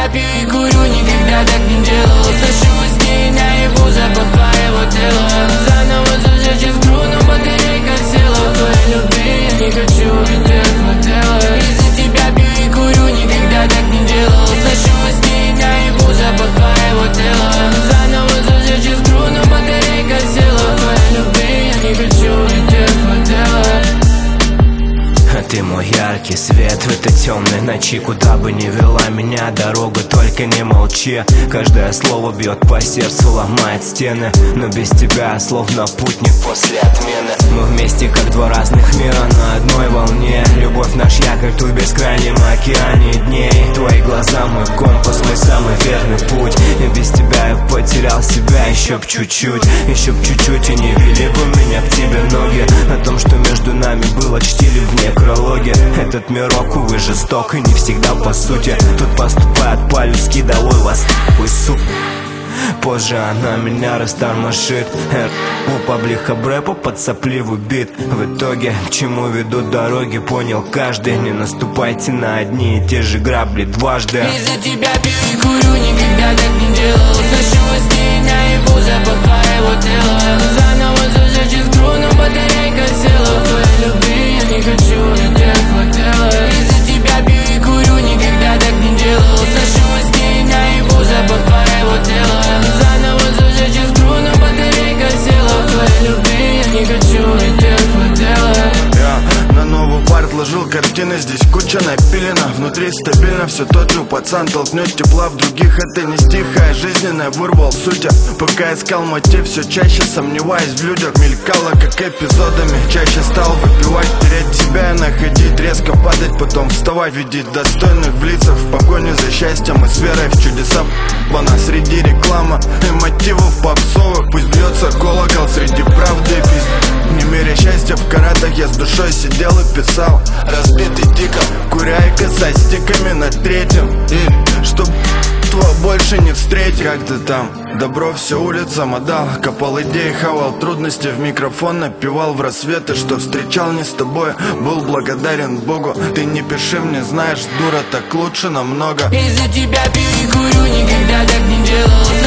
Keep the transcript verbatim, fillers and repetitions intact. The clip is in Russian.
тебя пью и курю, никогда так не делал. Слышу во сне наяву запах твоего тела. Заново зажечь искру, но батарейка села. Твоей любви я не хочу, ведь ты отмотела. Из-за тебя пью и курю, никогда так не делал. Слышу во сне наяву запах твоего тела. Заново зажечь искру, но батарейка села. Твоей любви я не хочу, ведь ты отмотела. А ты мой яркий свет в этой темной ночи. Куда бы ни вела меня дорога, только не молчи. Каждое слово бьет по сердцу, ломает стены. Но без тебя словно путник после отмены. Мы вместе как два разных мира на одной волне. Любовь наш якорь тут в бескрайнем океане дней. Твои глаза мой компас, мой самый верный путь. И без тебя я потерял себя еще б чуть-чуть. Еще б чуть-чуть и не вели бы меня к тебе ноги. О том, что между нами было, чтили в некрологе. Этот мирок, увы, жесток и не всегда по сути. Тут поступает по-людски, долой вас нахуй, сука. Позже она меня растормошит. У паблиха брэпа под сопливый бит. В итоге, к чему ведут дороги, понял каждый. Не наступайте на одни и те же грабли дважды. Из-за тебя пью и курю, никогда так не делал. Слышу во сне наяву запах твоего тела. Заново зажечь искру, но батарейка села. Твоей любви я не хочу, ведь ты отмотела. Из-за тебя пью и курю, никогда так не делал. Слышу во сне наяву запах твоего тела. Заново зажечь искру, но батарейка села. Твоей любви я не хочу, ведь ты отмотела. Я на новый бар отложил картины, здесь куча напилена. Внутри стабильно все тот же пацан. Толкнет тепла в других, это не стих, а жизненная. Вырвал суть, пока искал мотив. Все чаще сомневаясь в людях. Мелькало как эпизодами. Чаще стал выпивать, терять себя и находить. Резко падать, потом вставать. Видеть достойных в лицах, в погоне за счастьем и с верой в чудеса. Вона среди рекламы и мотивов попсовых. Пусть бьется колокол среди правды и пиздец. Не меря счастья в каратах, я с душой сидел и писал. Разбитый дико, куря и косать стиками на третьем. И чтоб твой больше не встретить. Как ты там? Добро все улицам отдал. Копал идеи, хавал трудности в микрофон. Напевал в рассветы, что встречал не с тобой. Был благодарен Богу. Ты не пиши мне, знаешь, дура, так лучше намного. Из-за тебя пью и курю, никогда так не делал.